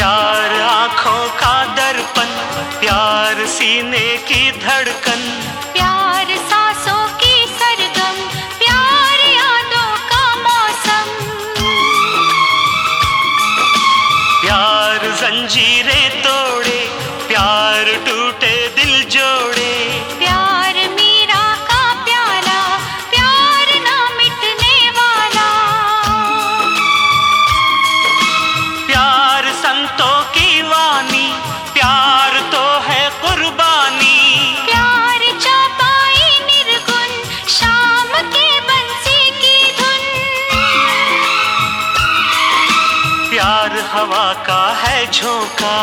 प्यार आँखों का दर्पण, प्यार सीने की धड़कन, प्यार सांसों की सरगम, प्यार यादों का मौसम। प्यार जंजीरें तोड़े, प्यार टूटे दिल जोड़े, प्यार मीरा का प्याला, प्यार ना मिटने वाला। प्यार संतों की वाणी, प्यार तो है कुर्बानी। प्यार चापाई निर्गुण, शाम के बंसी की धुन। प्यार हवा का है झोंका,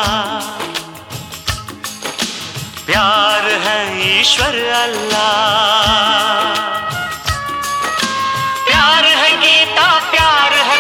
प्यार है ईश्वर अल्लाह। प्यार है गीता, प्यार है